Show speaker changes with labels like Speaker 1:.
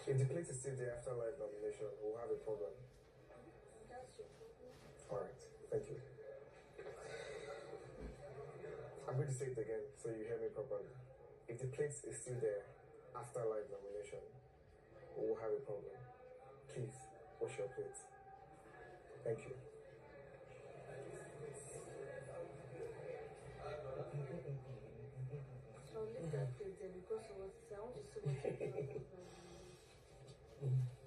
Speaker 1: If the plate is still there after live nomination, we'll have a problem.
Speaker 2: That's your problem.
Speaker 1: Alright, thank you. I'm going to say it again so you hear me properly. If the plate is still there after live nomination, we'll have a problem. Please, wash your plate. Thank you.
Speaker 2: So I'll leave that plate there because I want to see what you're doing.